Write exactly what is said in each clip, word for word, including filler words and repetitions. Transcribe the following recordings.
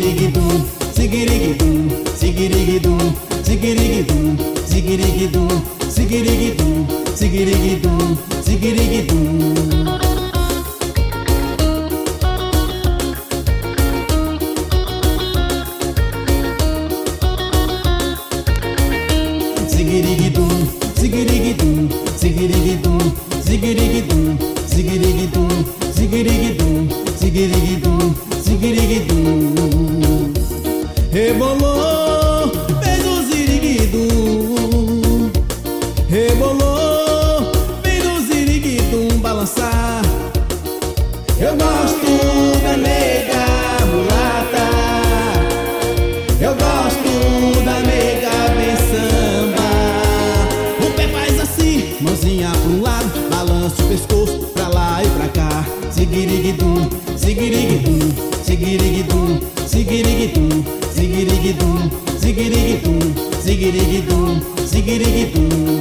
zigirigidum, zigirigidum, zigirigidum, zigirigidum, zigirigidum, zigirigidum, zigirigidum, zigirigidum. Zigirigidum, zigirigidum, zigirigidum, zigirigidum, zigirigidum, zigirigidum, zigirigidum, zigirigidum. Rebolou, fez o ziriguidum. Rebolou, fez o ziriguidum balançar. Eu gosto da nega mulata, eu gosto da nega bem samba. O pé faz assim, mãozinha pro lado, balança o pescoço pra lá e pra cá. Zigirigidum, zigirigidum, zigirigidum, zigirigidum, zigirigidum, zigirigidum, zigirigidum, zigirigidum.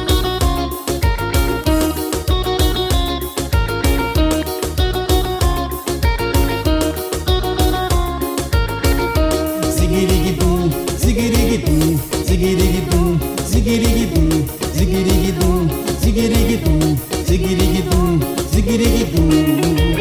Zigirigidum, zigirigidum, zigirigidum, zigirigidum, zigirigidum, zigirigidum, zigirigidum, zigirigidum.